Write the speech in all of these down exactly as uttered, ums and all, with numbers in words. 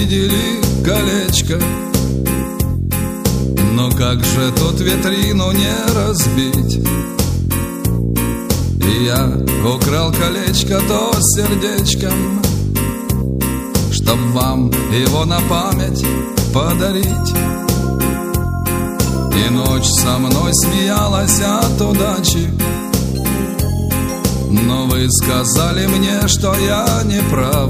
видели колечко. Но как же тут витрину не разбить? И я украл колечко то с сердечком, чтоб вам его на память подарить. И ночь со мной смеялась от удачи, но вы сказали мне, что я не прав,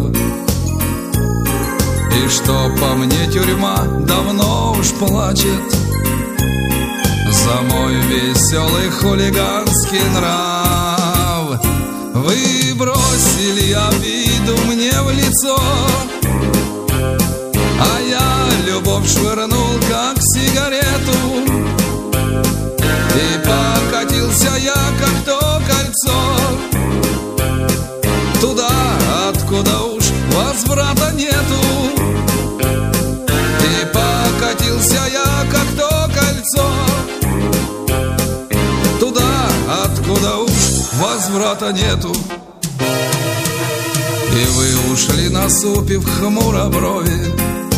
и что по мне тюрьма давно уж плачет за мой веселый хулиганский нрав. Вы бросили обиду мне в лицо, а я любовь швырнул, как сигарету. И покатился я, как то кольцо, туда, откуда уж возврата нету. И покатился я, как то кольцо, туда, откуда уж возврата нету. И вы ушли, насупив хмуро брови,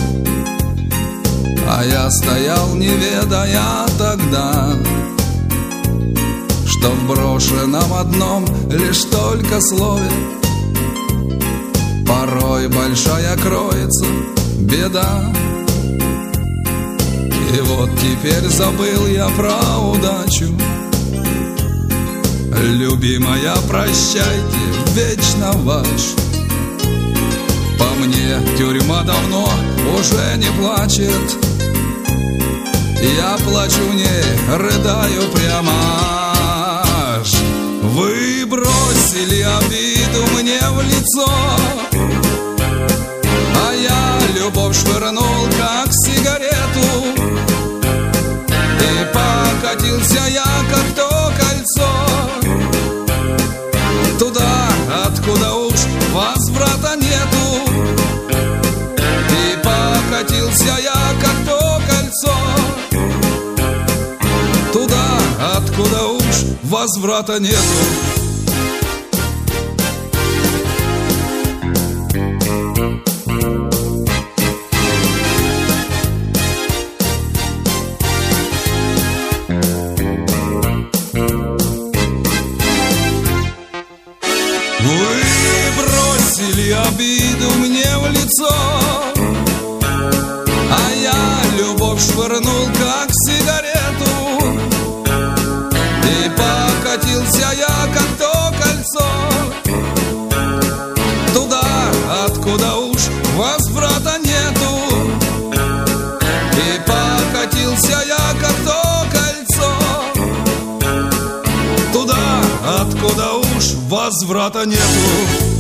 а я стоял, не ведая тогда, что в брошенном одном лишь только слове порой большая кроется беда. И вот теперь забыл я про удачу. Любимая, прощайте, вечно ваш. По мне тюрьма давно уже не плачет, я плачу в ней, рыдаю прямо аж. Вы бросили обиду мне в лицо, а я любовь швырнул, как сигарету. И покатился я, как то кольцо, туда, откуда уж возврата нету. И покатился я, как то кольцо, туда, откуда уж возврата нету. Вы бросили обиду мне в лицо, а я любовь швырнул, как сигарету. И покатился я, как то кольцо, туда, откуда уж возврата нету. И покатился я, как то кольцо, туда, откуда уж возврата нету.